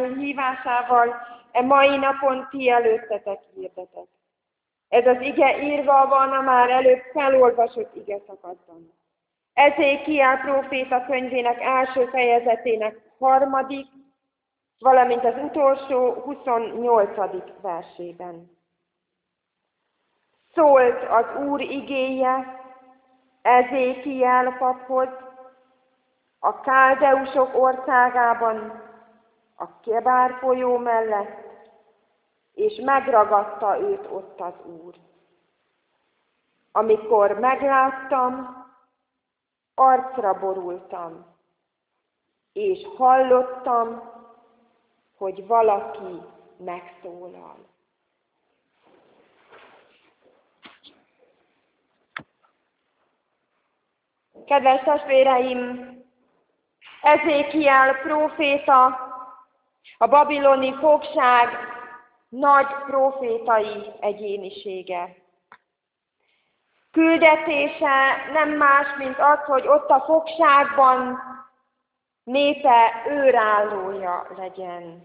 hívásával e mai napon ti előttetek hirdetek. Ez az ige írva van a már előbb felolvasott ige szakaszban. Ezékiel próféta könyvének első fejezetének 3., valamint az utolsó 28. versében. Szólt az Úr igéje Ezékiel paphoz, a Káldeusok országában, a Kebár folyó mellett, és megragadta őt ott az Úr. Amikor megláttam, arcra borultam, és hallottam, hogy valaki megszólal. Kedves testvéreim, Ezékiel próféta, a babiloni fogság nagy prófétai egyénisége. Küldetése nem más, mint az, hogy ott a fogságban népe őrállója legyen.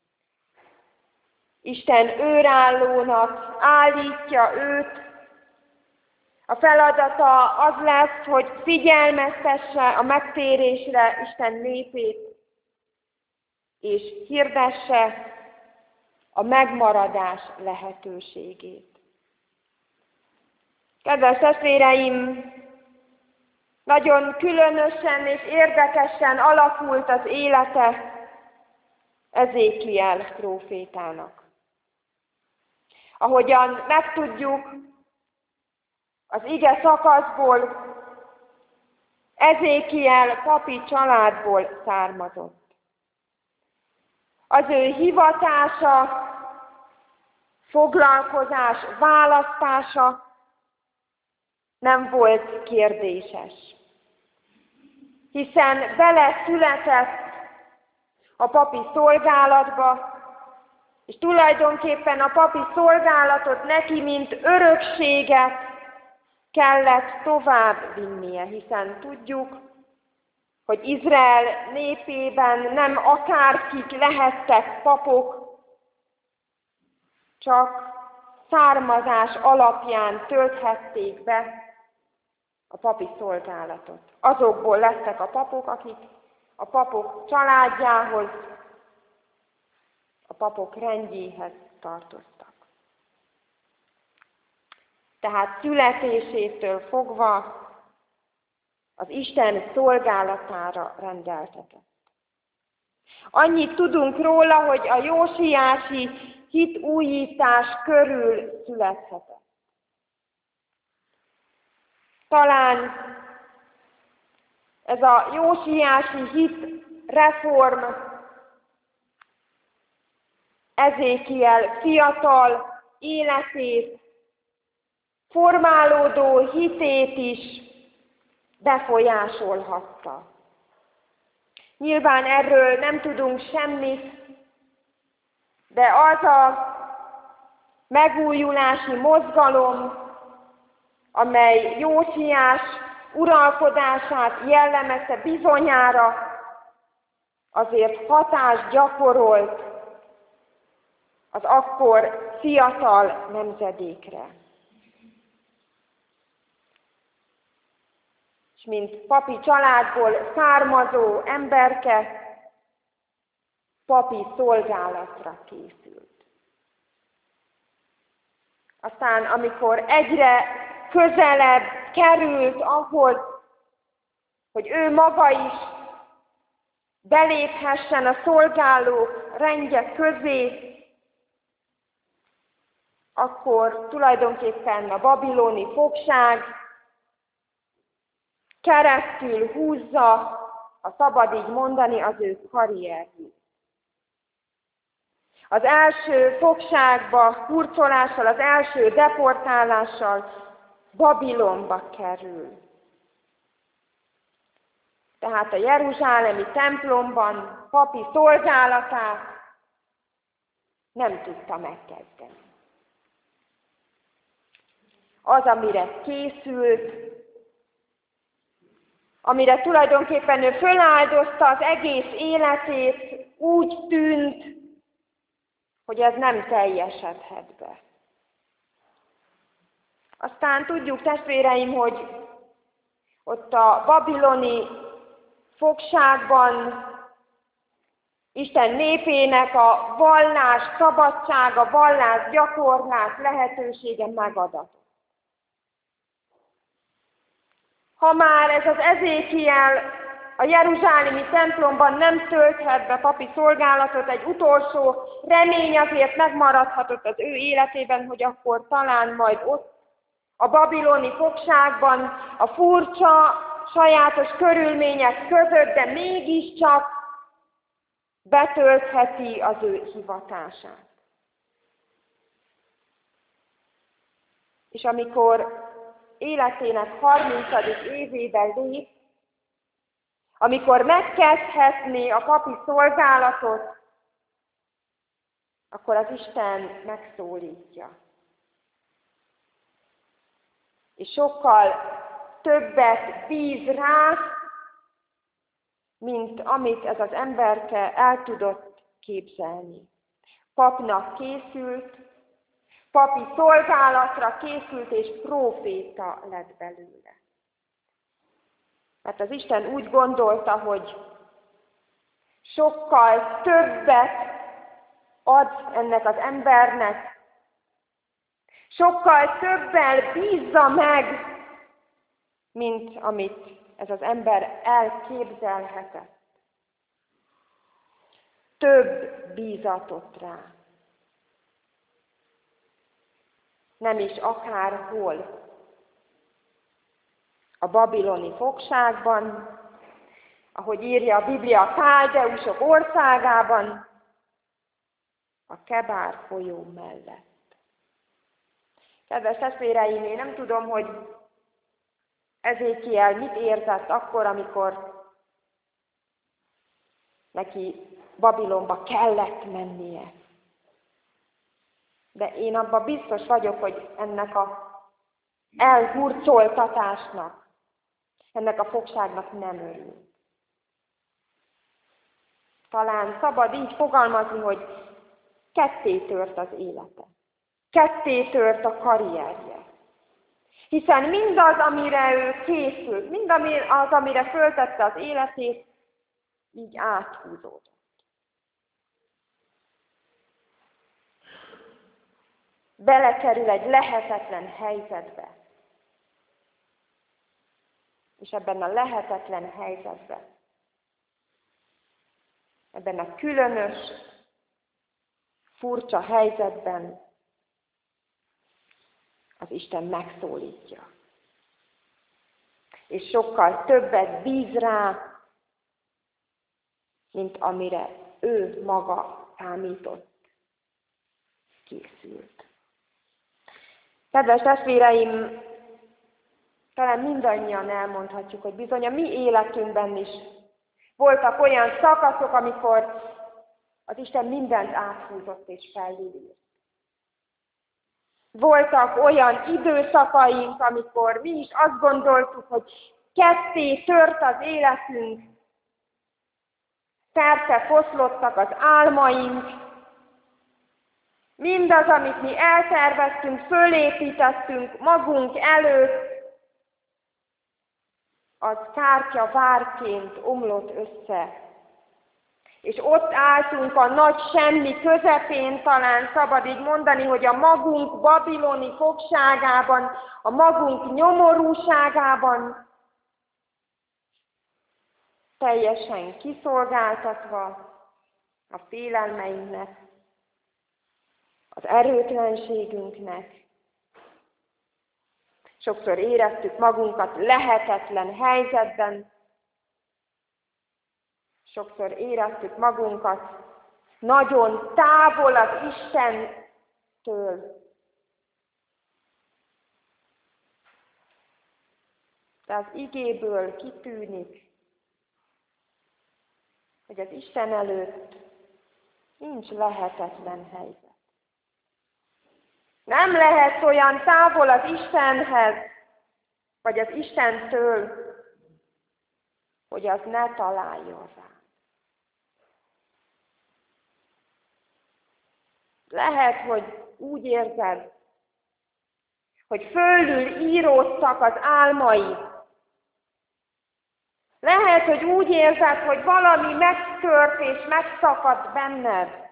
Isten őrállónak állítja őt. A feladata az lesz, hogy figyelmeztesse a megtérésre Isten népét, és hirdesse a megmaradás lehetőségét. Kedves testvéreim, nagyon különösen és érdekesen alakult az élete Ezékiel prófétának. Ahogyan megtudjuk, az ige szakaszból Ezékiel papi családból származott. Az ő hivatása, foglalkozás, választása nem volt kérdéses, hiszen beleszületett a papi szolgálatba, és tulajdonképpen a papi szolgálatot neki, mint örökséget kellett tovább vinnie, hiszen tudjuk, hogy Izrael népében nem akárkik lehettek papok, csak származás alapján tölthették be a papi szolgálatot. Azokból lettek a papok, akik a papok családjához, a papok rendjéhez tartoztak. Tehát születésétől fogva az Isten szolgálatára rendeltetett. Annyit tudunk róla, hogy a jósiási hitújítás körül születhetett. Talán ez a jósiási hit reform Ezékiel fiatal életét, formálódó hitét is befolyásolhatta. Nyilván erről nem tudunk semmit, de az a megújulási mozgalom, amely Jósiás uralkodását jellemezte, bizonyára azért hatást gyakorolt az akkor fiatal nemzedékre. És mint papi családból származó emberke, papi szolgálatra készült. Aztán, amikor egyre közelebb került ahhoz, hogy ő maga is beléphessen a szolgálók rendje közé, akkor tulajdonképpen a babiloni fogság keresztül húzza, ha szabad így mondani, az ő karrierjét. Az első fogságba hurcolással, az első deportálással Babilonba kerül. Tehát a jeruzsálemi templomban papi szolgálatát nem tudta megkezdeni. Az, amire készült, amire tulajdonképpen ő föláldozta az egész életét, úgy tűnt, hogy ez nem teljesedhet be. Aztán tudjuk, testvéreim, hogy ott a babiloni fogságban Isten népének a vallás szabadsága, vallás gyakorlás lehetősége megadatott. Ha már ez az Ezékiel a jeruzsálemi templomban nem tölthet be papi szolgálatot, egy utolsó remény azért megmaradhatott az ő életében, hogy akkor talán majd ott a babiloni fogságban a furcsa, sajátos körülmények között, de mégiscsak betöltheti az ő hivatását. És amikor életének 30. évében lép, amikor megkezdhetné a papi szolgálatot, akkor az Isten megszólítja. És sokkal többet bíz rá, mint amit ez az emberke el tudott képzelni. Papnak készült, papi szolgálatra készült, és próféta lett belőle. Mert az Isten úgy gondolta, hogy sokkal többet ad ennek az embernek, sokkal többel bízza meg, mint amit ez az ember elképzelhetett. Több bízatott rá. Nem is akárhol. A babiloni fogságban, ahogy írja a Biblia, a káldeusok országában, a Kebár folyó mellett. Kedves testvéreim, én nem tudom, hogy Ezékiel mit érzett akkor, amikor neki Babilonba kellett mennie. De én abban biztos vagyok, hogy ennek a elhurcoltatásnak, ennek a fogságnak nem örül. Talán szabad így fogalmazni, hogy ketté tört az élete. Ketté tört a karrierje. Hiszen mindaz, amire ő készült, mindaz, amire föltette az életét, így áthúzódott. Belekerül egy lehetetlen helyzetbe. És ebben a lehetetlen helyzetben, ebben a különös, furcsa helyzetben az Isten megszólítja. És sokkal többet bíz rá, mint amire ő maga számított, készült. Kedves testvéreim, talán mindannyian elmondhatjuk, hogy bizony a mi életünkben is voltak olyan szakaszok, amikor az Isten mindent áthúzott és felülírt. Voltak olyan időszakaink, amikor mi is azt gondoltuk, hogy ketté tört az életünk, szerte foszlottak az álmaink, mindaz, amit mi elterveztünk, fölépítettünk magunk előtt, az kártyavárként omlott össze. És ott álltunk a nagy semmi közepén, talán szabad így mondani, hogy a magunk babiloni fogságában, a magunk nyomorúságában, teljesen kiszolgáltatva a félelmeinknek, az erőtlenségünknek. Sokszor éreztük magunkat lehetetlen helyzetben, sokszor éreztük magunkat nagyon távol az Istentől. De az igéből kitűnik, hogy az Isten előtt nincs lehetetlen helyzet. Nem lehet olyan távol az Istenhez, vagy az Istentől, hogy az ne találjon rá. Lehet, hogy úgy érzed, hogy fölül íródtak az álmaid. Lehet, hogy úgy érzed, hogy valami megtört és megszakadt benned.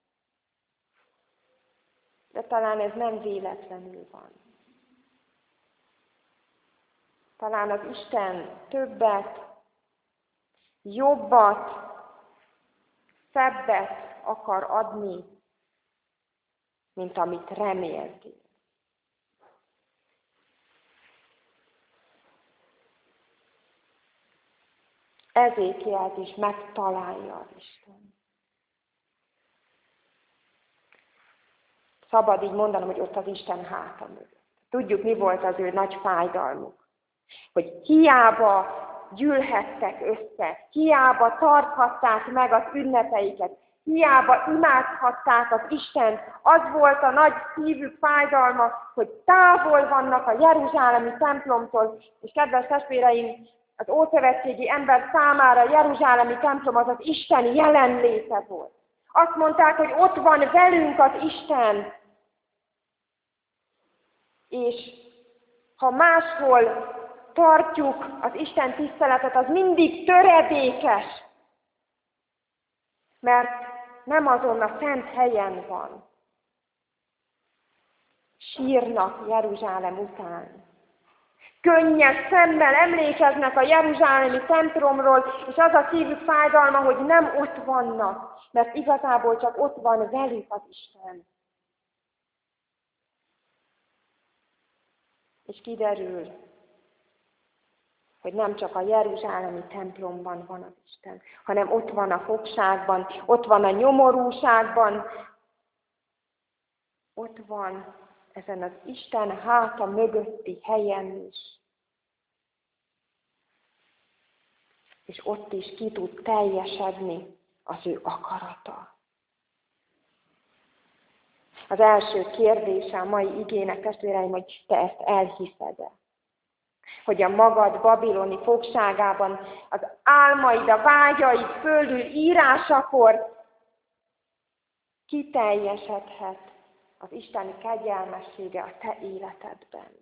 De talán ez nem véletlenül van. Talán az Isten többet, jobbat, szebbet akar adni, mint amit reméltél. Ezékielt is megtalálja az Isten. Szabad így mondanom, hogy ott az Isten háta mögött. Tudjuk, mi volt az ő nagy fájdalmuk. Hogy hiába gyűlhettek össze, hiába tarthatták meg az ünnepeiket, hiába imádhatták az Istent, az volt a nagy szívük fájdalma, hogy távol vannak a jeruzsálemi templomtól, és kedves testvéreim, az ószövetségi ember számára a jeruzsálemi templom az az Isten jelenléte volt. Azt mondták, hogy ott van velünk az Isten, és ha máshol tartjuk az Isten tiszteletet, az mindig töredékes, mert nem azon a szent helyen van. Sírnak Jeruzsálem után. Könnyes szemmel emlékeznek a jeruzsálemi templomról, és az a szívük fájdalma, hogy nem ott vannak, mert igazából csak ott van velük az Isten. És kiderül, hogy nem csak a jeruzsálemi templomban van az Isten, hanem ott van a fogságban, ott van a nyomorúságban, ott van ezen az Isten háta mögötti helyen is. És ott is ki tud teljesedni az ő akarata. Az első kérdése a mai igének, testvéreim, hogy te ezt elhiszed-e? Hogy a magad babiloni fogságában az álmaid, a vágyaid fölül írásakor kiteljesedhet az isteni kegyelmessége a te életedben.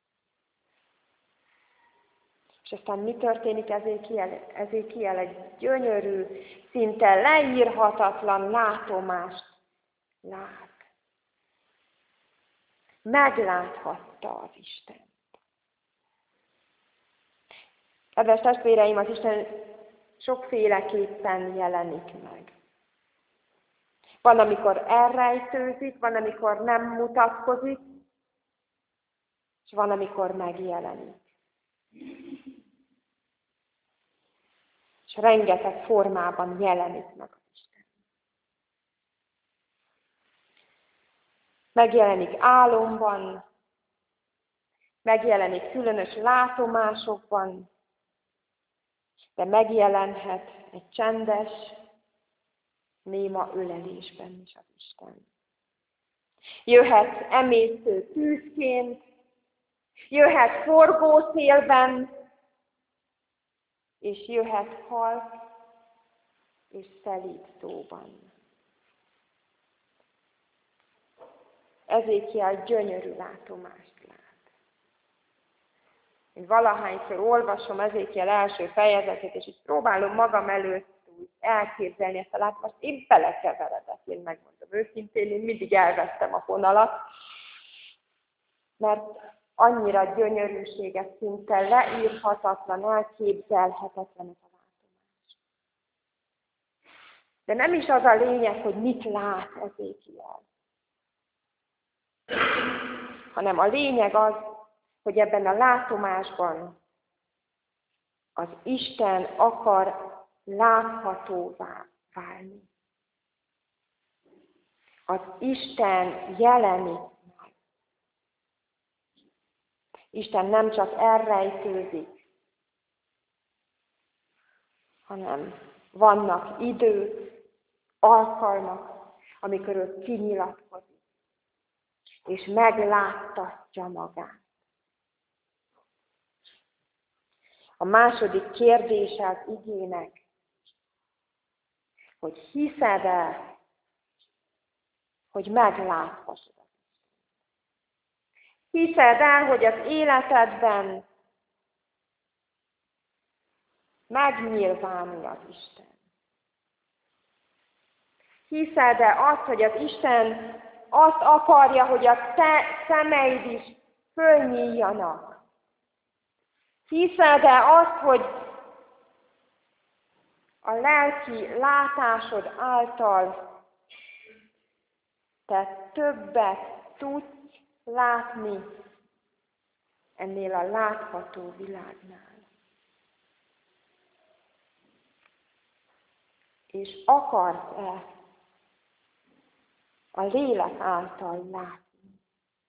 És aztán mi történik Ezékiel egy gyönyörű, szinte leírhatatlan látomást lát. Megláthatta az Istent. Kedves testvéreim, az Isten sokféleképpen jelenik meg. Van, amikor elrejtőzik, van, amikor nem mutatkozik, és van, amikor megjelenik. És rengeteg formában jelenik meg az Isten. Megjelenik álomban, megjelenik különös látomásokban, de megjelenhet egy csendes, néma ölelésben is az Isten. Jöhet emésztő tűzként, jöhet forgó szélben, és jöhet halk és szelíd szóban. Ezékiel gyönyörű látomást lát. Én valahányszor olvasom Ezékiel első fejezetét, és így próbálom magam előtt úgy elképzelni ezt a látomást. Én belekeveredek, én megmondom őszintén, én mindig elvesztem a fonalat, mert annyira gyönyörűséges, szinte leírhatatlan, elképzelhetetlen ez a látomás. De nem is az a lényeg, hogy mit lát Ezékiel, hanem a lényeg az, hogy ebben a látomásban az Isten akar láthatóvá válni. Az Isten jelenik meg. Isten nem csak elrejtőzik, hanem vannak idők, alkalmak, amikor ő kinyilatkozik, és megláttatja magát. A második kérdése az igének, hogy hiszed-e, hogy megláthasd. Hiszed el, hogy az életedben megnyilvánul az Isten. Hiszed-e azt, hogy az Isten azt akarja, hogy a te szemeid is fölnyíljanak? Hiszed-e azt, hogy a lelki látásod által te többet tudsz látni ennél a látható világnál? És akarsz-e a lélek által látni?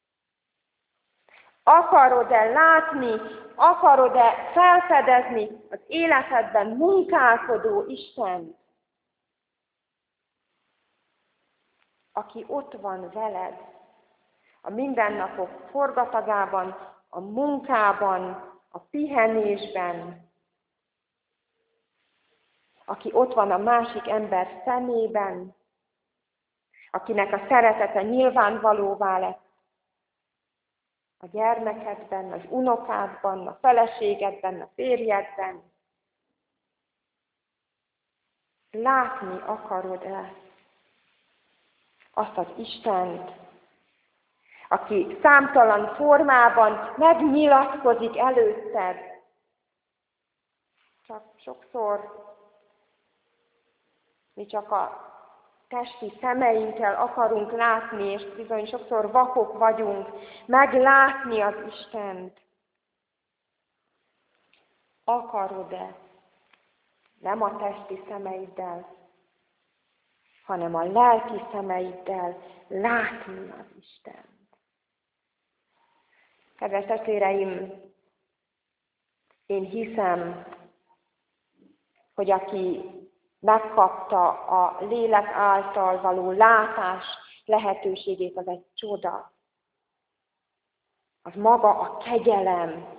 Akarod-e látni, akarod-e felfedezni az életedben munkálkodó Istent, aki ott van veled a mindennapok forgatagában, a munkában, a pihenésben, aki ott van a másik ember szemében, akinek a szeretete nyilvánvalóvá lett a gyermekedben, az unokádban, a feleségedben, a férjedben. Látni akarod-e azt az Istent, aki számtalan formában megnyilatkozik előtted? Csak sokszor mi csak a testi szemeinkkel akarunk látni, és bizony sokszor vakok vagyunk, meglátni az Istent. Akarod-e nem a testi szemeiddel, hanem a lelki szemeiddel látni az Istent? Kedves testvéreim, én hiszem, hogy aki megkapta a lélek által való látás lehetőségét, az egy csoda. Az maga a kegyelem.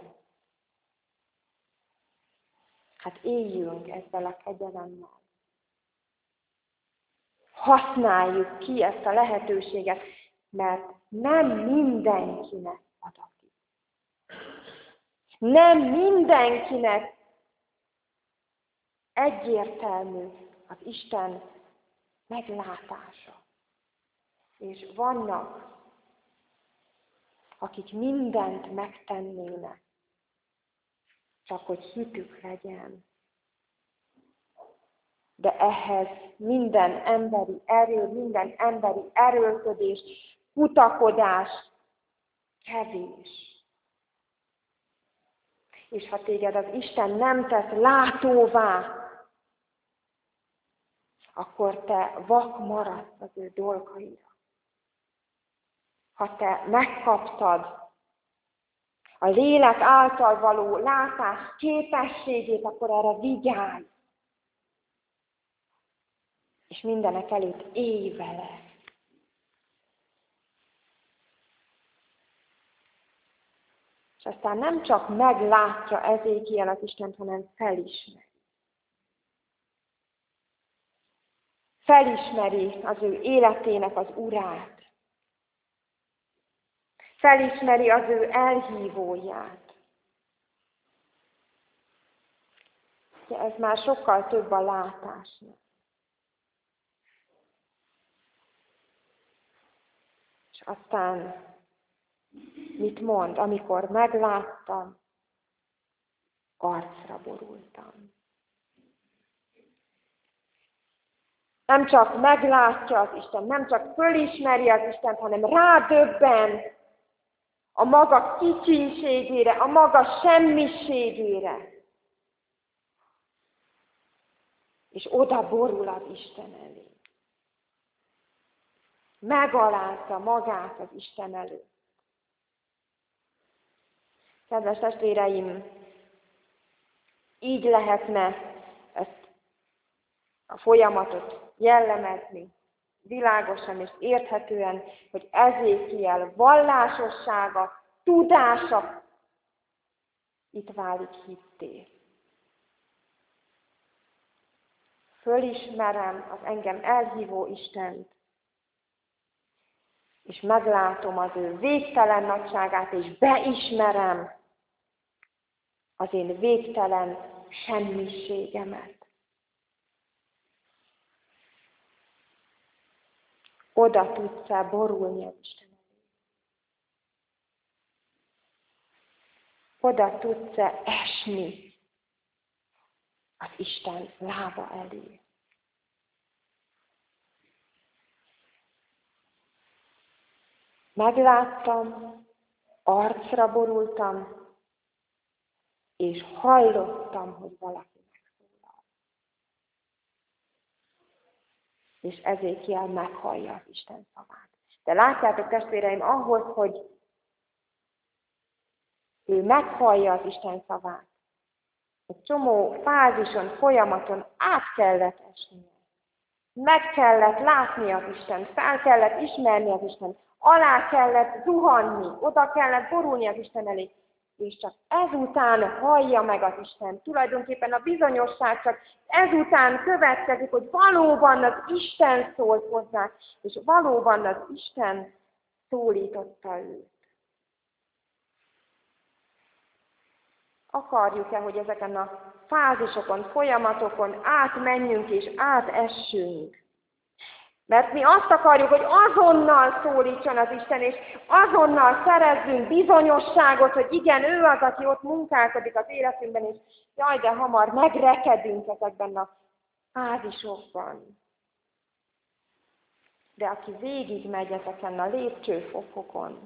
Hát éljünk ezzel a kegyelemmel. Használjuk ki ezt a lehetőséget, mert nem mindenkinek adatik. Nem mindenkinek egyértelmű az Isten meglátása. És vannak, akik mindent megtennének, csak hogy hitük legyen. De ehhez minden emberi erő, minden emberi erőlködés, kutakodás kevés. És ha téged az Isten nem tesz látóvá, akkor te vak maradsz az ő dolgaira. Ha te megkaptad a lélek által való látás képességét, akkor erre vigyázz. És mindenek előtt élj vele. És aztán nem csak meglátja Ezékiel az Istent, hanem felismeri. Felismeri az ő életének az urát. Felismeri az ő elhívóját. De ez már sokkal több a látásnak. És aztán mit mond? Amikor megláttam, arcra borultam. Nem csak meglátja az Isten, nem csak fölismeri az Istent, hanem rádöbben a maga kicsinségére, a maga semmiségére. És oda borul az Isten elé. Megalázza magát az Isten előtt. Kedves testvéreim, így lehetne ezt a folyamatot jellemezni, világosan és érthetően, hogy Ezékiel vallásossága, tudása itt válik hitté. Fölismerem az engem elhívó Istent, és meglátom az ő végtelen nagyságát, és beismerem az én végtelen semmiségemet. Oda tudsz-e borulni az Isten elé? Oda tudsz-e esni az Isten lába elé? Megláttam, arcra borultam, és hallottam, hogy valaki megszólal. És Ezékiel meghallja az Isten szavát. De látjátok, testvéreim, ahhoz, hogy ő meghallja az Isten szavát, egy csomó fázison, folyamaton át kellett esnie. Meg kellett látni az Istent, fel kellett ismerni az Istent, alá kellett zuhanni, oda kellett borulni az Isten elé, és csak ezután hallja meg az Isten. Tulajdonképpen a bizonyosság csak ezután következik, hogy valóban az Isten szólt hozzá, és valóban az Isten szólította őt. Akarjuk-e, hogy ezeken a fázisokon, folyamatokon átmenjünk és átessünk? Mert mi azt akarjuk, hogy azonnal szólítson az Isten, és azonnal szerezzünk bizonyosságot, hogy igen, ő az, aki ott munkálkodik az életünkben, és jaj, de hamar megrekedünk ezekben a fázisokban. De aki végigmegy ezeken a lépcsőfokokon,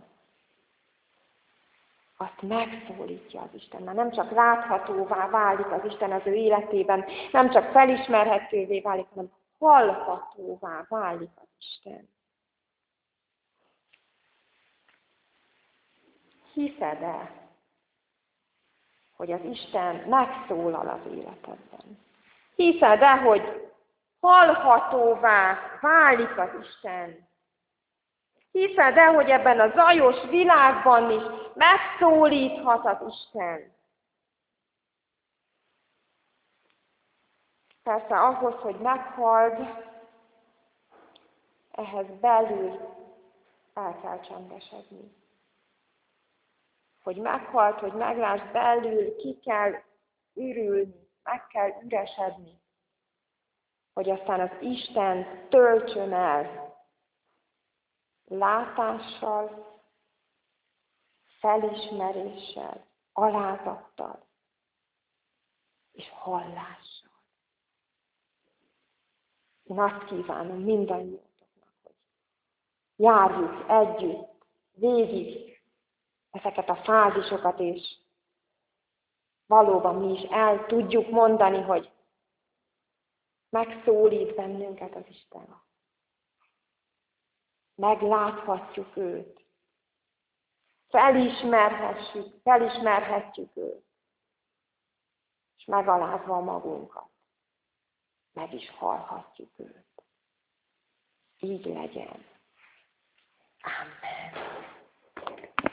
azt megszólítja az Isten. Már nem csak láthatóvá válik az Isten az ő életében, nem csak felismerhetővé válik, hanem hallhatóvá válik az Isten. Hiszed-e, hogy az Isten megszólal az életedben? Hiszed-e, hogy hallhatóvá válik az Isten? Hiszed-e, hogy ebben a zajos világban is megszólíthat az Isten? Persze ahhoz, hogy meghalld, ehhez belül el kell csendesedni. Hogy meghalt, hogy meglásd belül, ki kell ürülni, meg kell üresedni. Hogy aztán az Isten töltsön el látással, felismeréssel, alázattal és hallással. Én azt kívánom mindannyiótoknak, hogy járjuk együtt, végig ezeket a fázisokat, és valóban mi is el tudjuk mondani, hogy megszólít bennünket az Isten. Megláthatjuk őt. Felismerhetjük őt. És megalázva magunkat, meg is hallhatjuk őt. Így legyen. Amen.